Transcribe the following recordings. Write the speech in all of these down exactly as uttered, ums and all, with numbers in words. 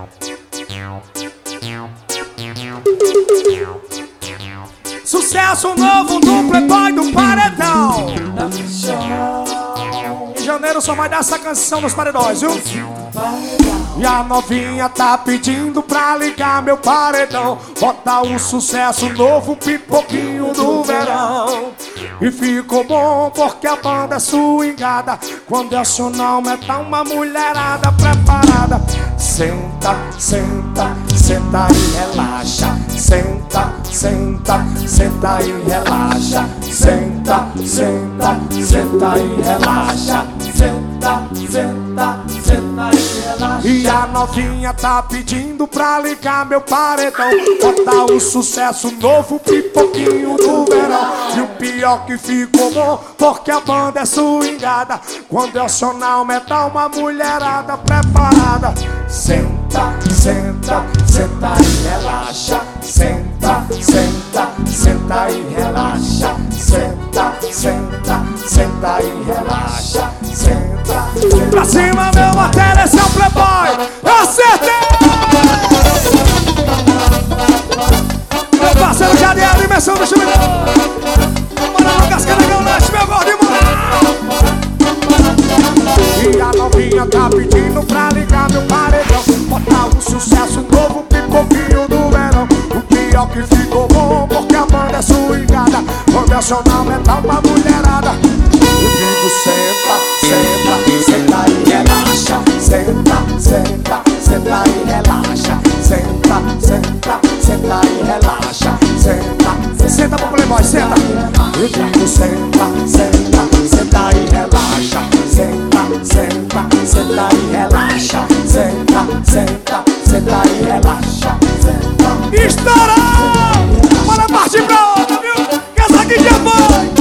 Sucesso novo do Playboy do Paredão. Em janeiro só vai dar essa canção nos paredões, viu? E a novinha tá pedindo pra ligar meu paredão. Bota um sucesso novo, pipoquinho do verão. E ficou bom porque a banda é swingada. Quando acionar o metal, uma mulherada preparada. Senta, senta, senta e relaxa. Senta, senta, senta e relaxa. Senta, senta, senta e relaxa. Senta, senta, senta e relaxa. E a novinha tá pedindo pra ligar meu paredão. Bota um sucesso novo, pipoquinho do verão. E o pior que ficou bom, porque a banda é swingada. Quando eu acionar o metal, uma mulherada preparada. Senta, senta, senta e relaxa. Senta, senta, senta e relaxa. Senta, senta, senta e relaxa. Senta, senta. Pra cima, meu matéria, esse é o Playboy. Acertei! Meu parceiro Jadiel, dimensão do chumidão. Bora no Cascanegão, lanche, meu gordo e e a novinha tá pedindo pra ligar meu paredão. Botar um sucesso novo, pipoquinho do verão. O pior que ficou bom, porque a banda é swingada. Quando acionar metal pra mulherada. Eu digo senta, senta, senta e relaxa. Senta, senta, senta e relaxa. Senta, senta, senta e relaxa. Senta, senta pro Playboy, senta. Eu digo senta, senta, senta e relaxa. Senta, senta, senta e relaxa. Senta, senta, senta e relaxa. Senta. Estourou! Bora partir pra outra, viu? Que essa aqui já foi!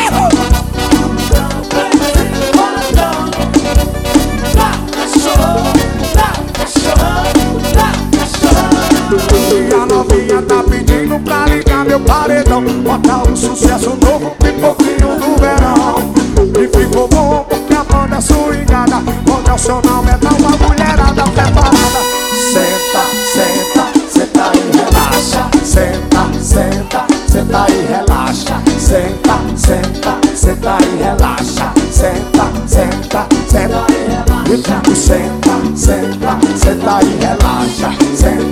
E a novinha tá pedindo pra ligar meu paredão. Botar um sucesso novo, pipoquinho do verão. E ficou bom porque a banda é swingada. Quando acionar o metal, uma mulherada preparada. Senta, senta, senta e relaxa. Senta, senta, senta e relaxa. Senta, senta, senta e relaxa. Senta, senta, senta e relaxa. E digo senta, senta, senta e relaxa. Senta.